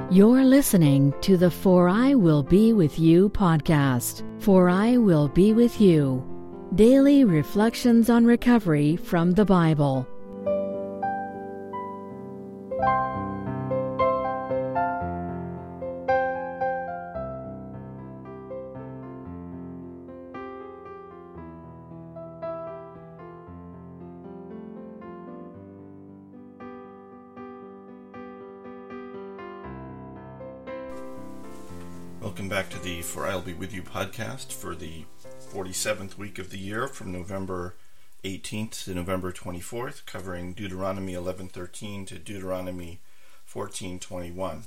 You're listening to the For I Will Be With You podcast. For I Will Be With You. Daily reflections on recovery from the Bible. Welcome back to the For I'll Be With You podcast for the 47th week of the year from November 18th to November 24th, covering Deuteronomy 11:13 to Deuteronomy 14:21.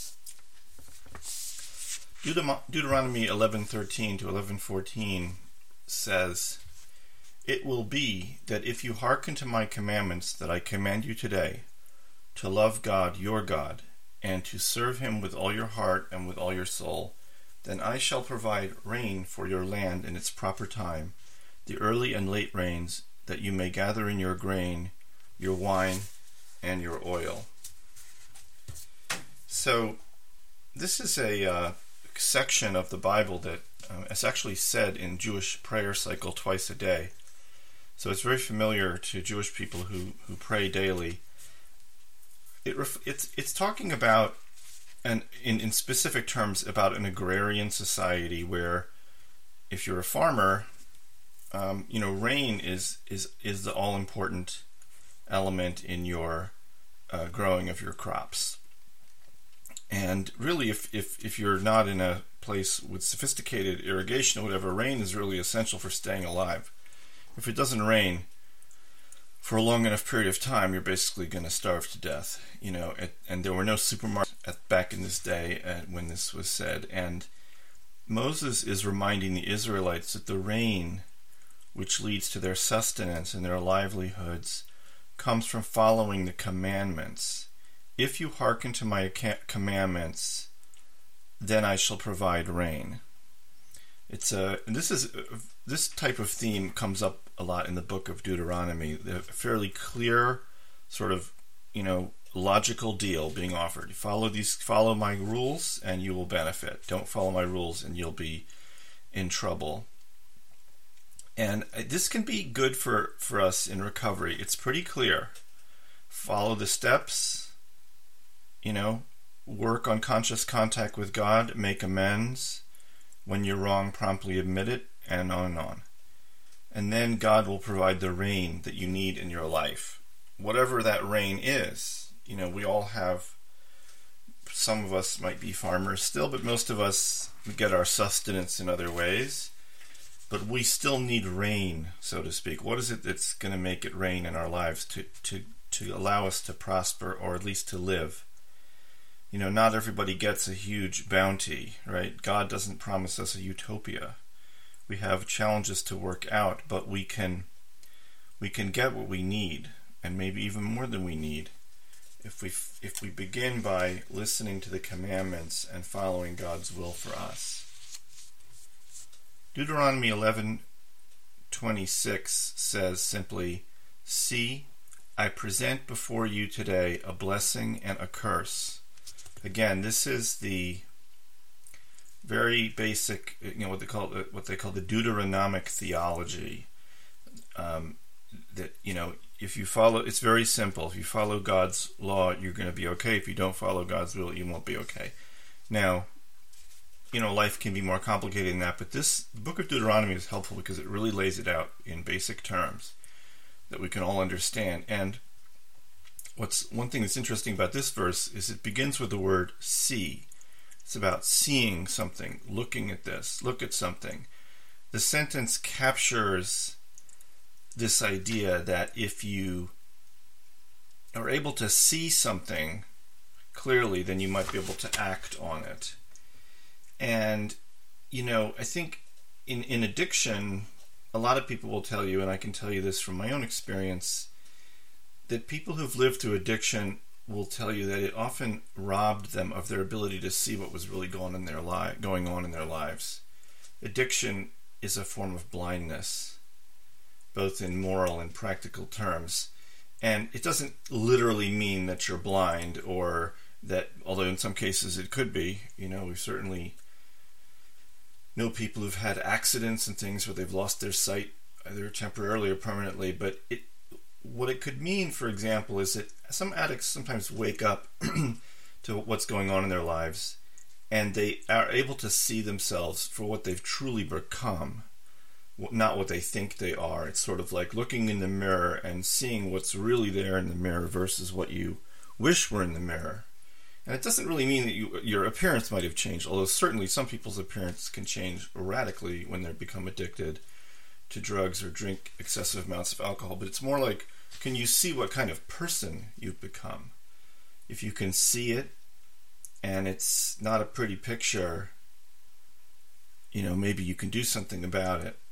Deuteronomy 11:13 to 11:14 says, "It will be that if you hearken to my commandments that I command you today, to love God your God, and to serve him with all your heart and with all your soul, then I shall provide rain for your land in its proper time, the early and late rains, that you may gather in your grain, your wine, and your oil." So this is a section of the Bible that is actually said in Jewish prayer cycle twice a day. So it's very familiar to Jewish people who pray daily. It's talking about, and in specific terms, about an agrarian society where, if you're a farmer, rain is the all important element in your growing of your crops. And really, if you're not in a place with sophisticated irrigation or whatever, rain is really essential for staying alive. If it doesn't rain for a long enough period of time, you're basically going to starve to death, and there were no supermarkets back in this day when this was said. And Moses is reminding the Israelites that the rain, which leads to their sustenance and their livelihoods, comes from following the commandments. If you hearken to my commandments, then I shall provide rain. This type of theme comes up a lot in the book of Deuteronomy. A fairly clear sort of, logical deal being offered. Follow my rules and you will benefit. Don't follow my rules and you'll be in trouble. And this can be good for us in recovery. It's pretty clear. Follow the steps, work on conscious contact with God, make amends. When you're wrong, promptly admit it, and on and on. And then God will provide the rain that you need in your life. Whatever that rain is. We all have, some of us might be farmers still, but most of us get our sustenance in other ways. But we still need rain, so to speak. What is it that's going to make it rain in our lives to allow us to prosper, or at least to live? Not everybody gets a huge bounty, right? God doesn't promise us a utopia. We have challenges to work out, but we can get what we need, and maybe even more than we need, if we begin by listening to the commandments and following God's will for us. Deuteronomy 11:26 says simply, "See, I present before you today a blessing and a curse." Again, this is the very basic, what they call the Deuteronomic theology. That if you follow, it's very simple. If you follow God's law, you're going to be okay. If you don't follow God's will, you won't be okay. Now, life can be more complicated than that, but the book of Deuteronomy is helpful because it really lays it out in basic terms that we can all understand. And one thing that's interesting about this verse is it begins with the word see. It's about seeing something, looking at this, look at something. The sentence captures this idea that if you are able to see something clearly, then you might be able to act on it. And, I think in addiction, a lot of people will tell you, and I can tell you this from my own experience, that people who've lived through addiction will tell you that it often robbed them of their ability to see what was really going on in their lives. Addiction is a form of blindness, both in moral and practical terms. And it doesn't literally mean that you're blind or that, although in some cases it could be, we certainly know people who've had accidents and things where they've lost their sight, either temporarily or permanently. But what it could mean, for example, is that some addicts sometimes wake up to what's going on in their lives, and they are able to see themselves for what they've truly become, not what they think they are. It's sort of like looking in the mirror and seeing what's really there in the mirror versus what you wish were in the mirror. And it doesn't really mean that your appearance might have changed, although certainly some people's appearance can change radically when they become addicted to drugs or drink excessive amounts of alcohol. But it's more like, can you see what kind of person you've become? If you can see it and it's not a pretty picture, maybe you can do something about it.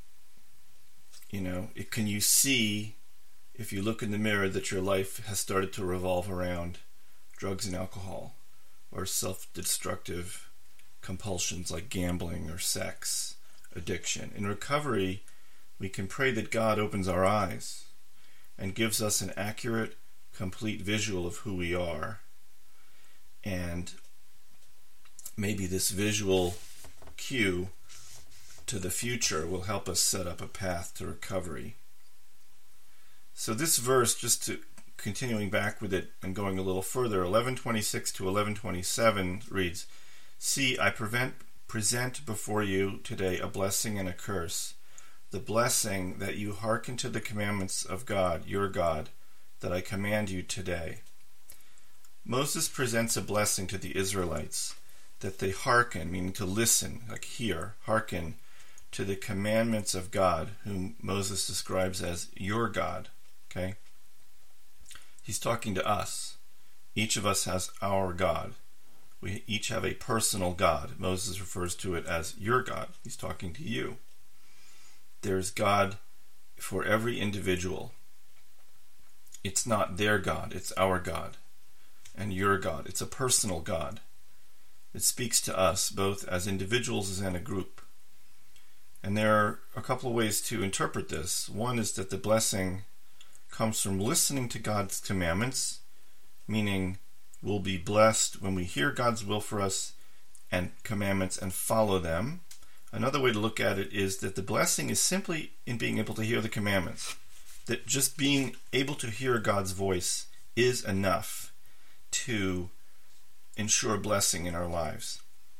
Can you see, if you look in the mirror, that your life has started to revolve around drugs and alcohol, or self-destructive compulsions like gambling or sex addiction? In recovery, we can pray that God opens our eyes and gives us an accurate, complete visual of who we are. And maybe this visual cue to the future will help us set up a path to recovery. So this verse, just to continuing back with it and going a little further, 11:26 to 11:27 reads, "See, I present before you today a blessing and a curse. The blessing, that you hearken to the commandments of God, your God, that I command you today." Moses presents a blessing to the Israelites, that they hearken, meaning to listen, like hear, hearken to the commandments of God, whom Moses describes as your God. Okay? He's talking to us. Each of us has our God. We each have a personal God. Moses refers to it as your God. He's talking to you. There's God for every individual. It's not their God, it's our God. And your God. It's a personal God. It speaks to us both as individuals as in a group. And there are a couple of ways to interpret this. One is that the blessing comes from listening to God's commandments, meaning we'll be blessed when we hear God's will for us and commandments and follow them. Another way to look at it is that the blessing is simply in being able to hear the commandments. That just being able to hear God's voice is enough to ensure blessing in our lives.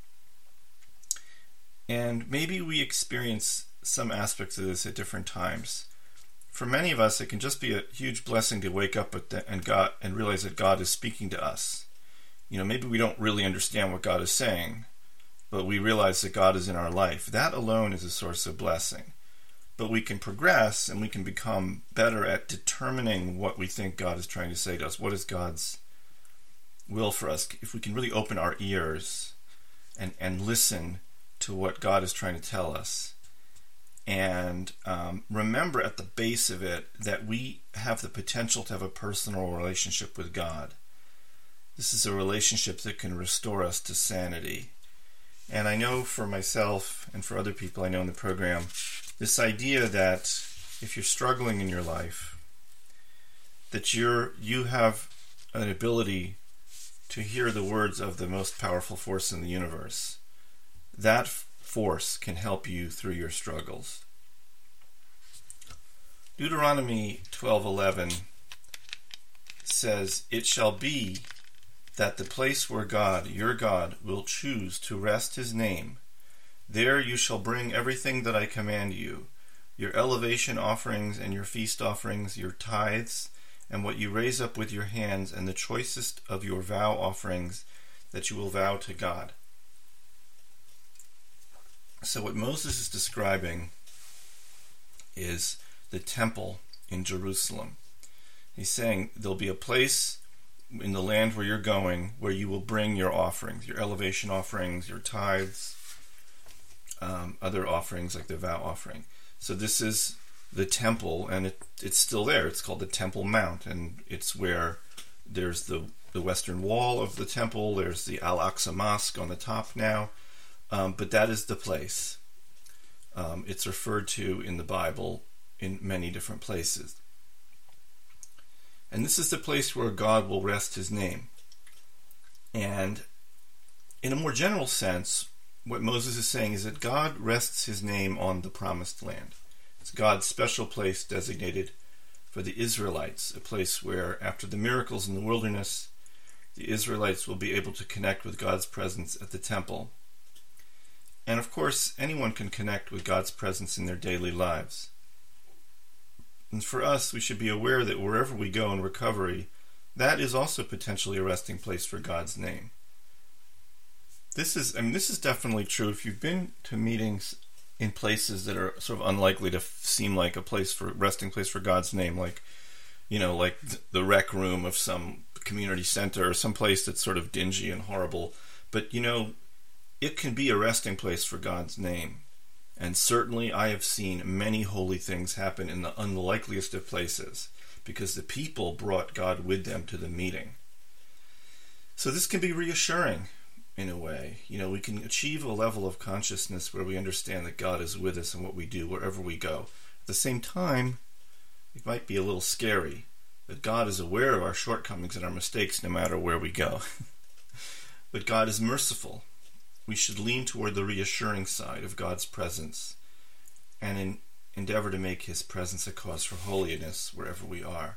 And maybe we experience some aspects of this at different times. For many of us, it can just be a huge blessing to wake up and realize that God is speaking to us. Maybe we don't really understand what God is saying, but we realize that God is in our life. That alone is a source of blessing. But we can progress and we can become better at determining what we think God is trying to say to us. What is God's will for us? If we can really open our ears and listen to what God is trying to tell us. And remember at the base of it that we have the potential to have a personal relationship with God. This is a relationship that can restore us to sanity. And I know for myself and for other people I know in the program, this idea that if you're struggling in your life, that you have an ability to hear the words of the most powerful force in the universe. That force can help you through your struggles. Deuteronomy 12:11 says, "It shall be that the place where God, your God, will choose to rest his name, there you shall bring everything that I command you, your elevation offerings and your feast offerings, your tithes, and what you raise up with your hands, and the choicest of your vow offerings that you will vow to God." So what Moses is describing is the temple in Jerusalem. He's saying there'll be a place in the land where you're going where you will bring your offerings, your elevation offerings, your tithes, other offerings like the vow offering. So this is the temple, and it's still there. It's called the Temple Mount, and it's where there's the western wall of the temple. There's the Al-Aqsa Mosque on the top now. But that is the place. It's referred to in the Bible in many different places. And this is the place where God will rest his name. And in a more general sense, what Moses is saying is that God rests his name on the promised land. It's God's special place designated for the Israelites, a place where, after the miracles in the wilderness, the Israelites will be able to connect with God's presence at the temple. And of course, anyone can connect with God's presence in their daily lives. And for us, we should be aware that wherever we go in recovery, that is also potentially a resting place for God's name. This is definitely true. If you've been to meetings in places that are sort of unlikely to seem like a resting place for God's name, like the rec room of some community center or some place that's sort of dingy and horrible, but it can be a resting place for God's name. And certainly I have seen many holy things happen in the unlikeliest of places because the people brought God with them to the meeting. So this can be reassuring in a way. We can achieve a level of consciousness where we understand that God is with us in what we do wherever we go. At the same time, it might be a little scary that God is aware of our shortcomings and our mistakes no matter where we go. But God is merciful. We should lean toward the reassuring side of God's presence and endeavor to make his presence a cause for holiness wherever we are.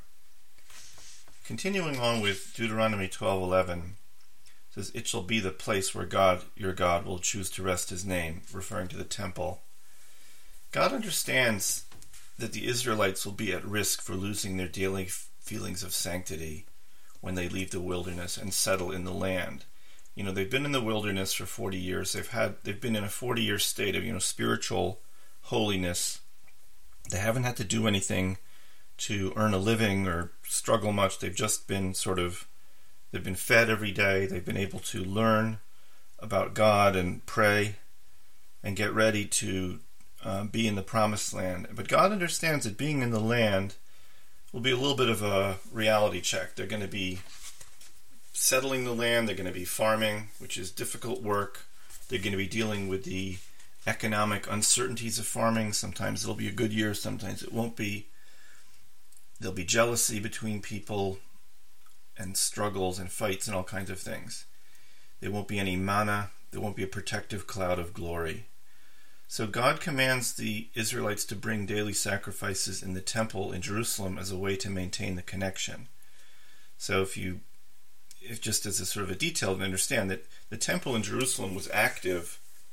Continuing on with Deuteronomy 12:11, says, "It shall be the place where God, your God, will choose to rest his name," referring to the temple. God understands that the Israelites will be at risk for losing their daily feelings of sanctity when they leave the wilderness and settle in the land. They've been in the wilderness for 40 years. They've been in a 40-year state of, spiritual holiness. They haven't had to do anything to earn a living or struggle much. They've just been they've been fed every day. They've been able to learn about God and pray and get ready to be in the promised land. But God understands that being in the land will be a little bit of a reality check. They're going to be settling the land, they're going to be farming, which is difficult work. They're going to be dealing with the economic uncertainties of farming. Sometimes it'll be a good year, sometimes it won't be. There'll be jealousy between people and struggles and fights and all kinds of things. There won't be any manna. There won't be a protective cloud of glory. So God commands the Israelites to bring daily sacrifices in the temple in Jerusalem as a way to maintain the connection. So if just as a sort of a detail to understand that the temple in Jerusalem was active,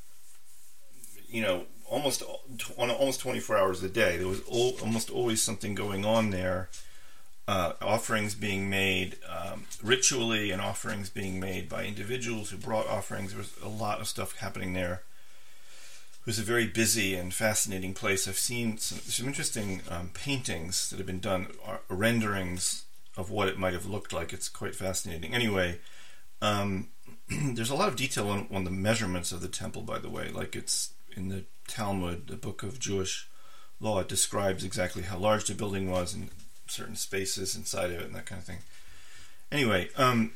almost 24 hours a day. There was almost always something going on there. Offerings being made ritually, and offerings being made by individuals who brought offerings. There was a lot of stuff happening there. It was a very busy and fascinating place. I've seen some interesting paintings that have been done, renderings of what it might have looked like. It's quite fascinating. Anyway, there's a lot of detail on the measurements of the temple, by the way. Like it's in the Talmud, the book of Jewish law. It describes exactly how large the building was and certain spaces inside of it and that kind of thing. Anyway,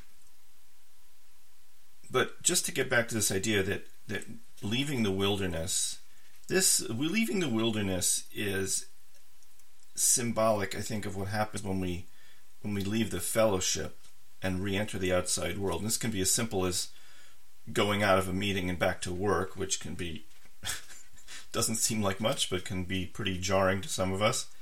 but just to get back to this idea that leaving the wilderness, leaving the wilderness is symbolic, I think, of what happens when we leave the fellowship and re-enter the outside world. And this can be as simple as going out of a meeting and back to work, which can be doesn't seem like much, but can be pretty jarring to some of us.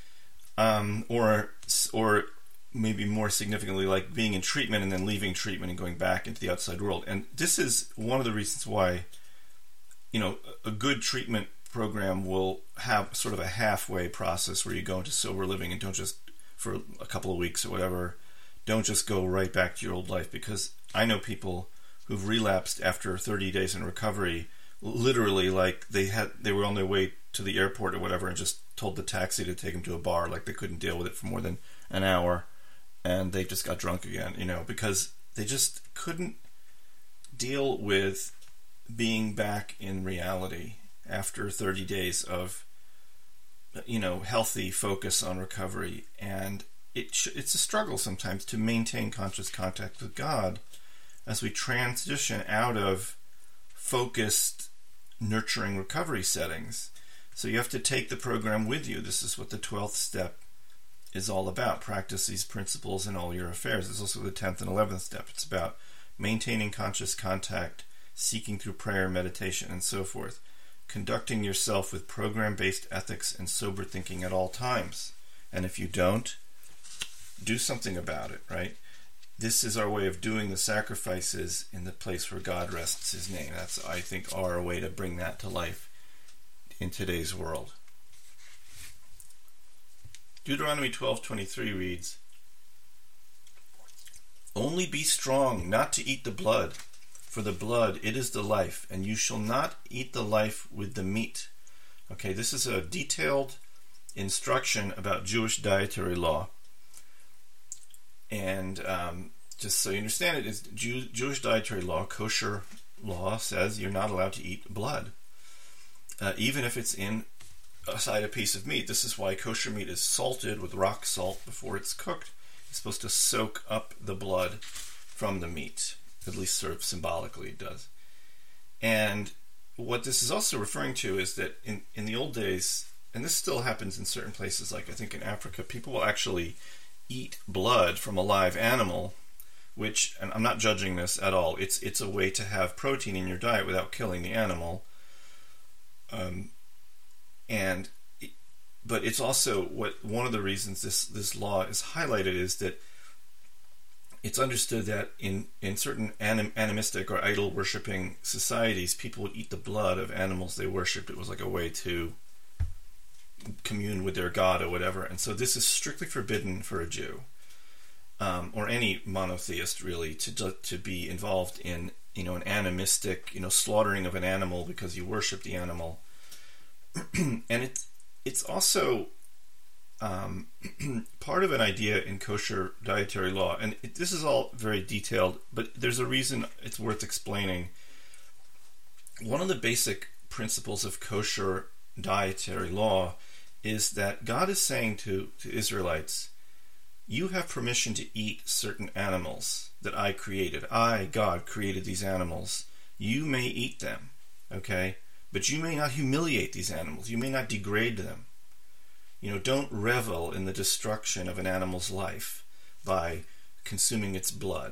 Or maybe more significantly, like being in treatment and then leaving treatment and going back into the outside world. And this is one of the reasons why, a good treatment program will have sort of a halfway process where you go into sober living and don't just, for a couple of weeks or whatever, don't just go right back to your old life. Because I know people who've relapsed after 30 days in recovery, literally, like they were on their way to the airport or whatever and just told the taxi to take them to a bar, like they couldn't deal with it for more than an hour, and they just got drunk again, because they just couldn't deal with being back in reality after 30 days of healthy focus on recovery. And it's a struggle sometimes to maintain conscious contact with God as we transition out of focused, nurturing recovery settings. So you have to take the program with you. This is what the 12th step is all about. Practice these principles in all your affairs. There's also the 10th and 11th step. It's about maintaining conscious contact, seeking through prayer, meditation, and so forth, conducting yourself with program-based ethics and sober thinking at all times. And if you don't, do something about it, right? This is our way of doing the sacrifices in the place where God rests his name. That's, I think, our way to bring that to life in today's world. Deuteronomy 12:23 reads, "Only be strong not to eat the blood, for the blood, it is the life, and you shall not eat the life with the meat." Okay, this is a detailed instruction about Jewish dietary law. And just so you understand it, is Jewish dietary law, kosher law, says you're not allowed to eat blood, even if it's inside a piece of meat. This is why kosher meat is salted with rock salt before it's cooked. It's supposed to soak up the blood from the meat. At least sort of symbolically it does. And what this is also referring to is that in the old days, and this still happens in certain places, like I think in Africa, people will actually eat blood from a live animal, which, and I'm not judging this at all, it's a way to have protein in your diet without killing the animal. But it's also one of the reasons this law is highlighted is that it's understood that in certain animistic or idol worshipping societies, people would eat the blood of animals they worshipped. It was like a way to commune with their god or whatever. And so this is strictly forbidden for a Jew, or any monotheist really, to be involved in an animistic slaughtering of an animal because you worship the animal. And it's also part of an idea in kosher dietary law, and this is all very detailed, but there's a reason it's worth explaining. One of the basic principles of kosher dietary law is that God is saying to Israelites, you have permission to eat certain animals that I created. I, God, created these animals. You may eat them, okay? But you may not humiliate these animals. You may not degrade them. Don't revel in the destruction of an animal's life by consuming its blood.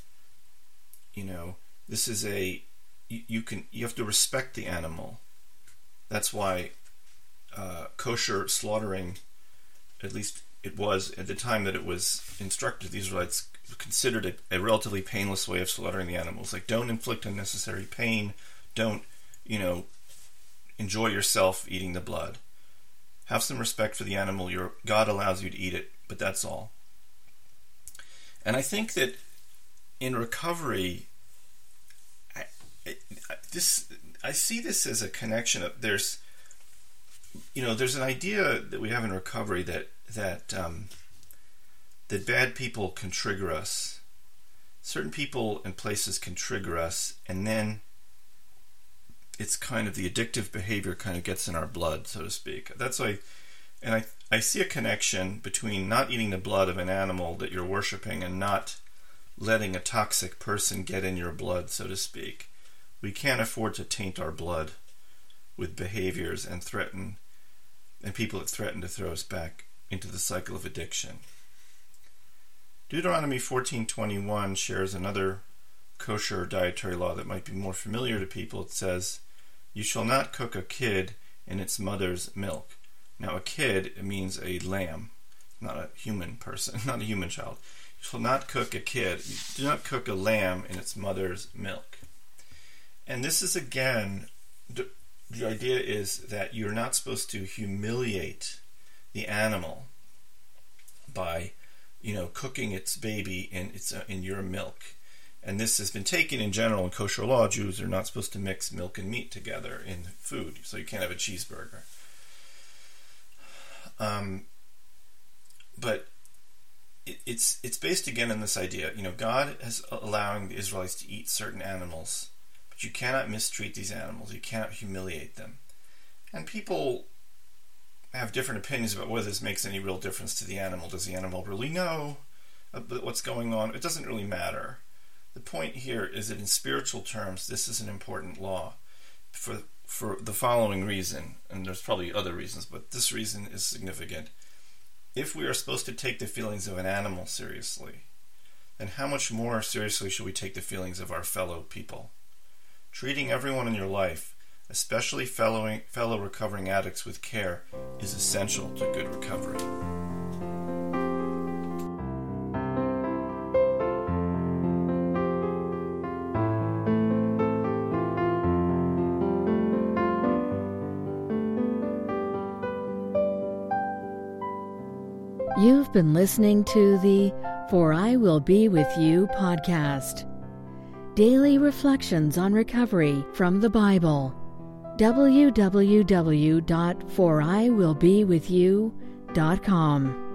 This is you have to respect the animal. That's why kosher slaughtering, at least it was at the time that it was instructed, the Israelites considered it a relatively painless way of slaughtering the animals. Like, don't inflict unnecessary pain. Don't, enjoy yourself eating the blood. Have some respect for the animal. God allows you to eat it, but that's all. And I think that in recovery, I see this as a connection of there's an idea that we have in recovery that bad people can trigger us. Certain people and places can trigger us, and then it's kind of the addictive behavior kind of gets in our blood, so to speak. That's why, and I see a connection between not eating the blood of an animal that you're worshiping and not letting a toxic person get in your blood, so to speak. We can't afford to taint our blood with behaviors and people that threaten to throw us back into the cycle of addiction. Deuteronomy 14:21 shares another kosher dietary law that might be more familiar to people. It says, you shall not cook a kid in its mother's milk. Now, a kid, it means a lamb, not a human person, not a human child. You shall not cook a kid. Do not cook a lamb in its mother's milk. And this is, again, the idea is that you're not supposed to humiliate the animal by, cooking its baby in your milk. And this has been taken in general in kosher law. Jews are not supposed to mix milk and meat together in food, so you can't have a cheeseburger. But it's based again on this idea. God is allowing the Israelites to eat certain animals, but you cannot mistreat these animals. You cannot humiliate them. And people have different opinions about whether this makes any real difference to the animal. Does the animal really know what's going on? It doesn't really matter. The point here is that in spiritual terms, this is an important law for the following reason, and there's probably other reasons, but this reason is significant. If we are supposed to take the feelings of an animal seriously, then how much more seriously should we take the feelings of our fellow people? Treating everyone in your life, especially fellow recovering addicts, with care is essential to good recovery. You've been listening to the For I Will Be With You podcast. Daily reflections on recovery from the Bible. www.foriwillbewithyou.com